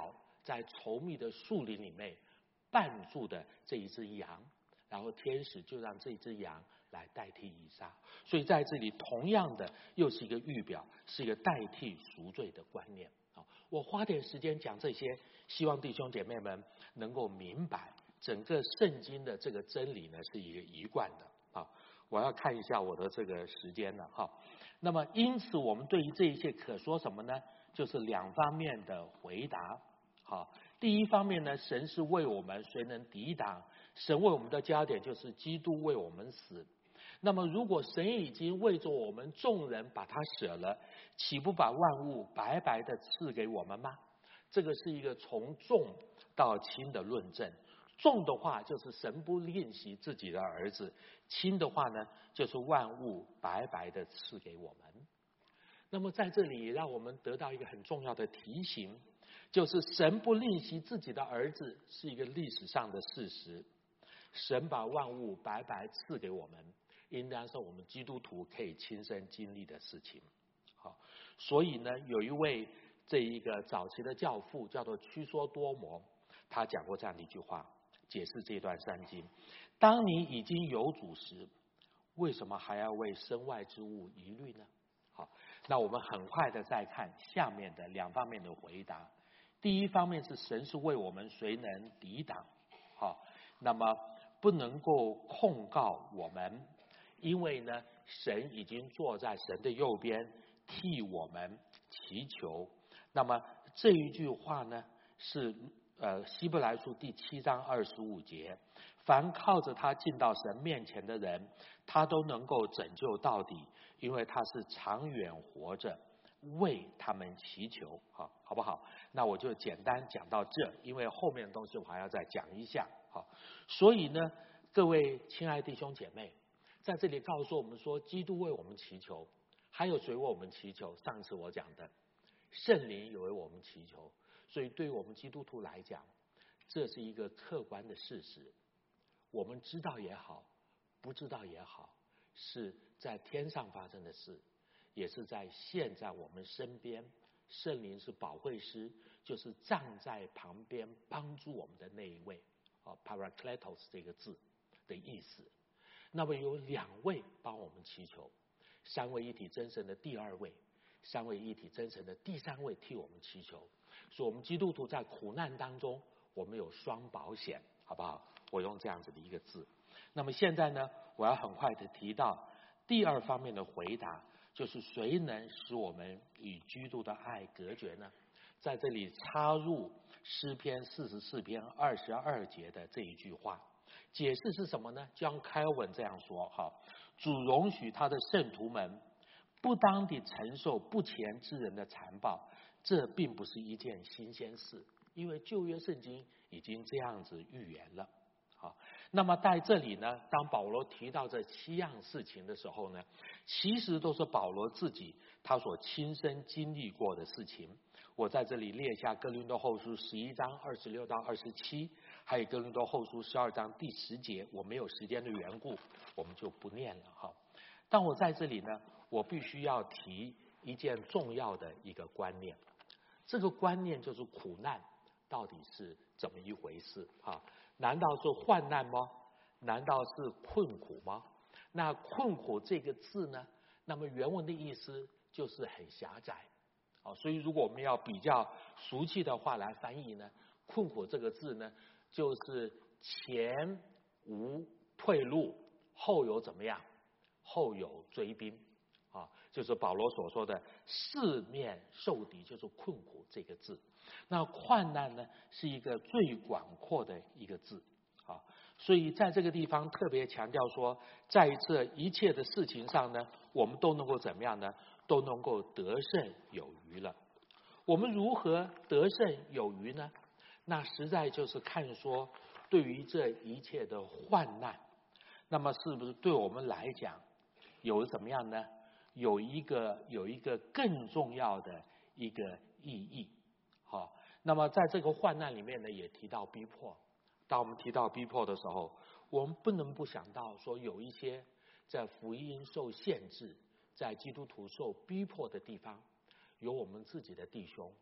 在稠密的树林里面绊住的这一只羊，然后天使就让这只羊来代替以撒。所以在这里同样的又是一个预表，是一个代替赎罪的观念。我花点时间讲这些，希望弟兄姐妹们能够明白整个圣经的这个真理呢是一个一贯的。好，我要看一下我的这个时间了哈。那么因此我们对于这一切可说什么呢？就是两方面的回答。好，第一方面呢，神是为我们，谁能抵挡？神为我们的焦点就是基督为我们死。那么如果神已经为着我们众人把他舍了，岂不把万物白白的赐给我们吗？这个是一个从重到轻的论证。重的话就是神不吝惜自己的儿子，轻的话呢就是万物白白的赐给我们。那么在这里让我们得到一个很重要的提醒，就是神不吝惜自己的儿子是一个历史上的事实，神把万物白白赐给我们，应当是我们基督徒可以亲身经历的事情。好，所以呢有一位这一个早期的教父叫做屈梭多摩，他讲过这样的一句话，解释这段圣经：当你已经有主时，为什么还要为身外之物疑虑呢？好，那我们很快的再看下面的两方面的回答。第一方面是神是为我们，谁能抵挡？好，那么不能够控告我们，因为呢神已经坐在神的右边替我们祈求。那么这一句话呢是呃希伯来书第七章二十五节，凡靠着他进到神面前的人，他都能够拯救到底，因为他是长远活着为他们祈求。好，好不好？那我就简单讲到这，因为后面的东西我还要再讲一下。好，所以呢各位亲爱的弟兄姐妹，在这里告诉我们说，基督为我们祈求，还有谁为我们祈求？上次我讲的圣灵也为我们祈求。所以对于我们基督徒来讲，这是一个客观的事实，我们知道也好，不知道也好，是在天上发生的事，也是在现在我们身边。圣灵是保惠师，就是站在旁边帮助我们的那一位。啊 Parakletos 这个字的意思。那么有两位帮我们祈求，三位一体真神的第二位，三位一体真神的第三位替我们祈求。所以我们基督徒在苦难当中，我们有双保险，好不好？我用这样子的一个字。那么现在呢，我要很快的提到第二方面的回答，就是谁能使我们与基督的爱隔绝呢？在这里插入诗篇四十四篇二十二节的这一句话，解释是什么呢？John Calvin这样说：哈，主容许他的圣徒们不当地承受不虔之人的残暴，这并不是一件新鲜事，因为旧约圣经已经这样子预言了。好，那么在这里呢，当保罗提到这七样事情的时候呢，其实都是保罗自己他所亲身经历过的事情。我在这里列下哥林多后书十一章二十六到二十七，还有哥林多后书十二章第十节，我没有时间的缘故，我们就不念了哈。但我在这里呢，我必须要提一件重要的一个观念，这个观念就是苦难到底是怎么一回事啊？难道是患难吗？难道是困苦吗？那困苦这个字呢，那么原文的意思就是很狭窄。哦，所以如果我们要比较俗气的话来翻译呢，困苦这个字呢，就是前无退路，后有怎么样？后有追兵。啊，就是保罗所说的四面受敌，就是困苦这个字。那患难呢，是一个最广阔的一个字。啊，所以在这个地方特别强调说，在这一切的事情上呢，我们都能够怎么样呢？都能够得胜有余了。我们如何得胜有余呢？那实在就是看说，对于这一切的患难，那么是不是对我们来讲有怎么样呢？有一个有一个更重要的一个意义。好，那么在这个患难里面呢，也提到逼迫。当我们提到逼迫的时候，我们不能不想到说，有一些在福音受限制，在基督徒受逼迫的地方，有我们自己的弟兄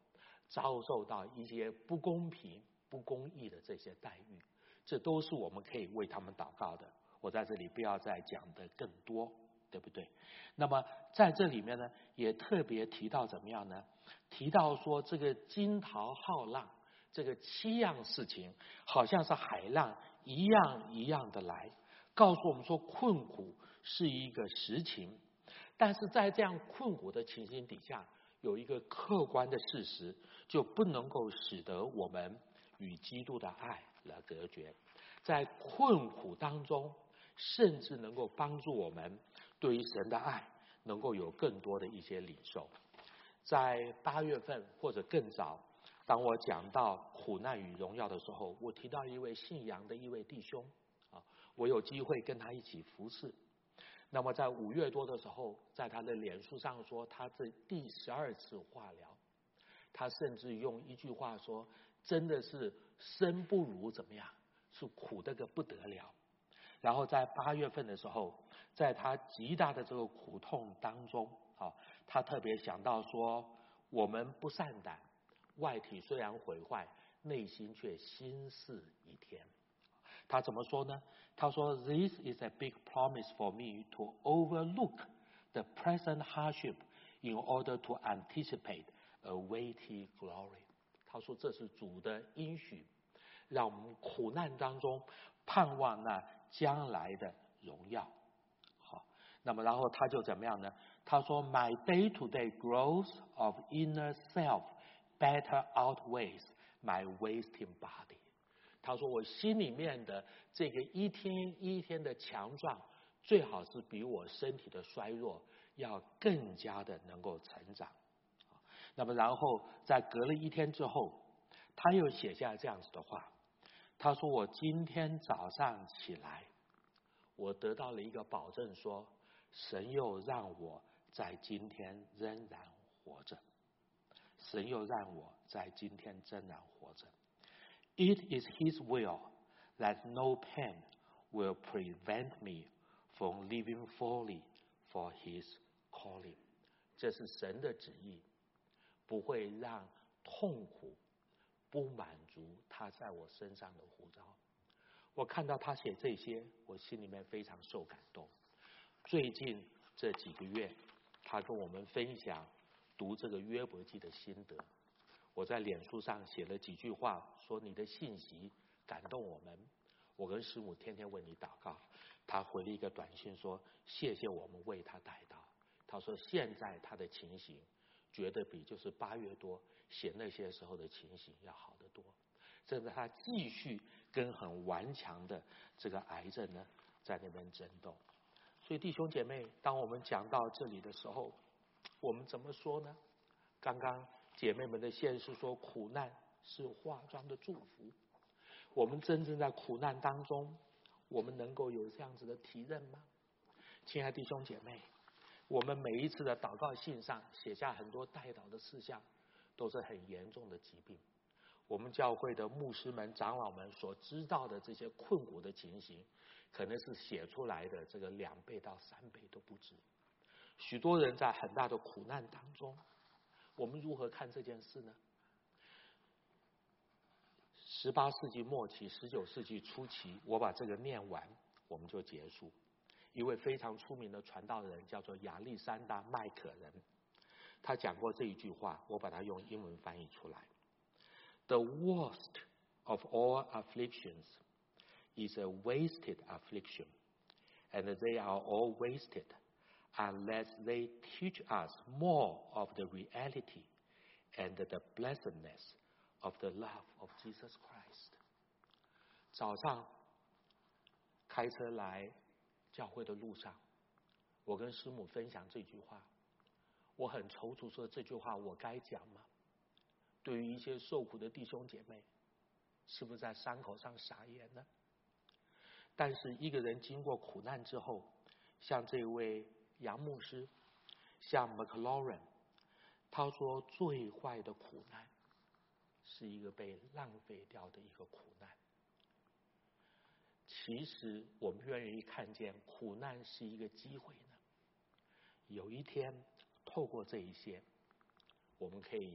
遭受到一些不公平、不公义的这些待遇，这都是我们可以为他们祷告的。我在这里不要再讲的更多，对不对？那么在这里面呢，也特别提到怎么样呢？提到说这个惊涛骇浪，这个七样事情，好像是海浪一样一样的来，告诉我们说困苦是一个实情，但是在这样困苦的情形底下，有一个客观的事实，就不能够使得我们与基督的爱来隔绝。在困苦当中，甚至能够帮助我们对于神的爱能够有更多的一些领受。在八月份或者更早，当我讲到苦难与荣耀的时候，我提到一位信仰的一位弟兄啊，我有机会跟他一起服侍。那么在五月多的时候，在他的脸书上说他这第十二次化疗，他甚至用一句话说，真的是生不如怎么样，是苦得个不得了。然后在八月份的时候，在他极大的这个苦痛当中啊，他特别想到说，我们不善胆，外体虽然毁坏，内心却心似一天。他怎么说呢？他说 This is a big promise for me to overlook the present hardship in order to anticipate a weighty glory。 他说这是主的应许，让我们苦难当中盼望那将来的荣耀。好，那么然后他就怎么样呢？他说 My day-to-day growth of inner self better outweighs my wasting body。他说我心里面的这个一天一天的强壮，最好是比我身体的衰弱要更加的能够成长。那么然后在隔了一天之后，他又写下这样子的话，他说我今天早上起来，我得到了一个保证，说神又让我在今天仍然活着，神又让我在今天仍然活着。It is His will that no pain will prevent me from living fully for His calling。 这是神的旨意，不会让痛苦不满足他在我身上的呼召。我看到他写这些，我心里面非常受感动。最近这几个月，他跟我们分享读这个约伯记的心得。我在脸书上写了几句话，说你的信息感动我们，我跟师母天天为你祷告。他回了一个短信说谢谢我们为他代祷。他说现在他的情形觉得比就是八月多写那些时候的情形要好得多，甚至他继续跟很顽强的这个癌症呢在那边争斗。所以弟兄姐妹，当我们讲到这里的时候，我们怎么说呢？刚刚姐妹们的献诗说苦难是化妆的祝福，我们真正在苦难当中，我们能够有这样子的体认吗？亲爱的弟兄姐妹，我们每一次的祷告信上写下很多代祷的事项，都是很严重的疾病。我们教会的牧师们、长老们所知道的这些困苦的情形，可能是写出来的这个两倍到三倍都不止。许多人在很大的苦难当中，我们如何看这件事呢？十八世纪末期、十九世纪初期，我把这个念完，我们就结束。一位非常出名的传道人叫做亚历山大·麦可人，他讲过这一句话，我把它用英文翻译出来。The worst of all afflictions is a wasted affliction, and they are all wasted unless they teach us more of the reality and the blessedness of the love of Jesus Christ。 早上开车来教会的路上，我跟师母分享这句话，我很踌躇说这句话我该讲吗？对于一些受苦的弟兄姐妹，是不是在伤口上撒盐呢？但是一个人经过苦难之后，像这位杨牧师，像 McLaurin， 他说最坏的苦难是一个被浪费掉的一个苦难。其实我们愿意看见苦难是一个机会呢。有一天透过这一些，我们可以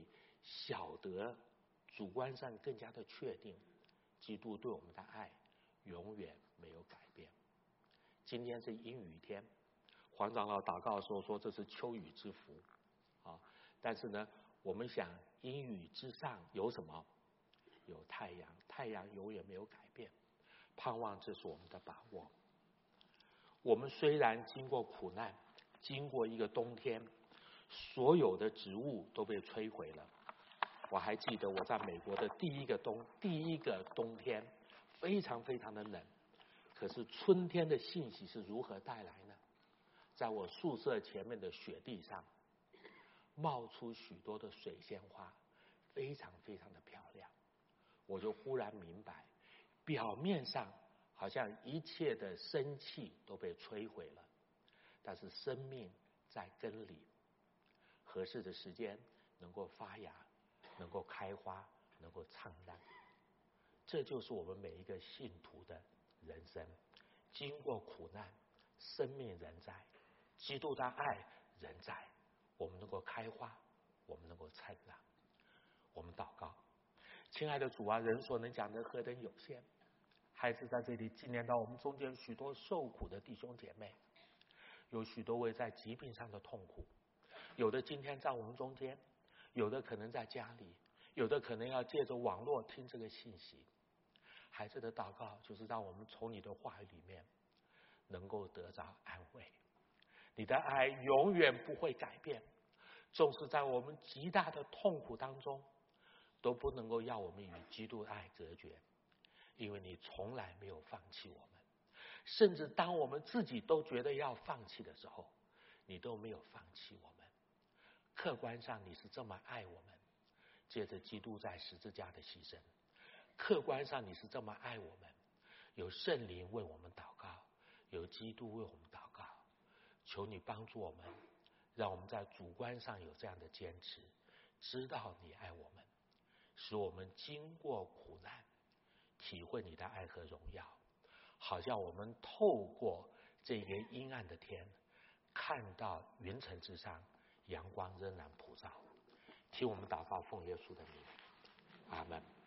晓得主观上更加的确定，基督对我们的爱永远没有改变。今天是阴雨天，黄长老祷告的时候说这是秋雨之福啊，但是呢，我们想阴雨之上有什么？有太阳，太阳永远没有改变，盼望这是我们的把握。我们虽然经过苦难，经过一个冬天，所有的植物都被摧毁了。我还记得我在美国的第一个冬第一个冬天，非常非常的冷，可是春天的信息是如何带来呢？在我宿舍前面的雪地上，冒出许多的水仙花，非常非常的漂亮。我就忽然明白，表面上好像一切的生气都被摧毁了，但是生命在根里，合适的时间能够发芽，能够开花，能够灿烂。这就是我们每一个信徒的人生，经过苦难，生命仍在，基督的爱仍在，我们能够开花，我们能够灿烂。我们祷告，亲爱的主啊，人所能讲的何等有限，孩子在这里纪念到我们中间许多受苦的弟兄姐妹，有许多位在疾病上的痛苦，有的今天在我们中间，有的可能在家里，有的可能要借着网络听这个信息。孩子的祷告就是让我们从你的话语里面能够得着安慰，你的爱永远不会改变，纵使在我们极大的痛苦当中，都不能够要我们与基督的爱隔绝，因为你从来没有放弃我们，甚至当我们自己都觉得要放弃的时候，你都没有放弃我们。客观上你是这么爱我们，借着基督在十字架的牺牲，客观上你是这么爱我们，有圣灵为我们祷告，有基督为我们祷告。求你帮助我们，让我们在主观上有这样的坚持，知道你爱我们，使我们经过苦难体会你的爱和荣耀，好像我们透过这个阴暗的天，看到云层之上阳光仍然普照。听我们祷告，奉耶稣的名，阿们。